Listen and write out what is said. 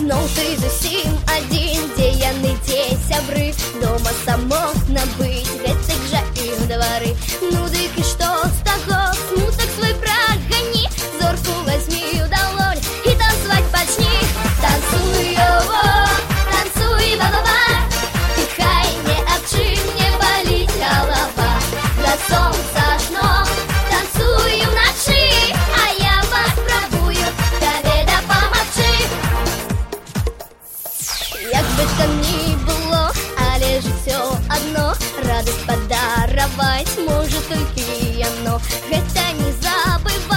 Зноў ты зусім адзін, дзеяны дзе сябры, дома самотна быць, гэтак жа і ў двары. Ну дык і што з таго, смутак свой прагані, зорку вазьмі ў далонь і танцаваць пачні. Танцуй, о, танцуй, ба-ба-ба, і хай не аб чым не баліць галава. Да сонца ж ног танцуй уначы, а я вас спрабую табе дапамагчы. Як бы там ні было, але жыццё адно, радасць падараваць можа толькі яно. Гэта не забывай.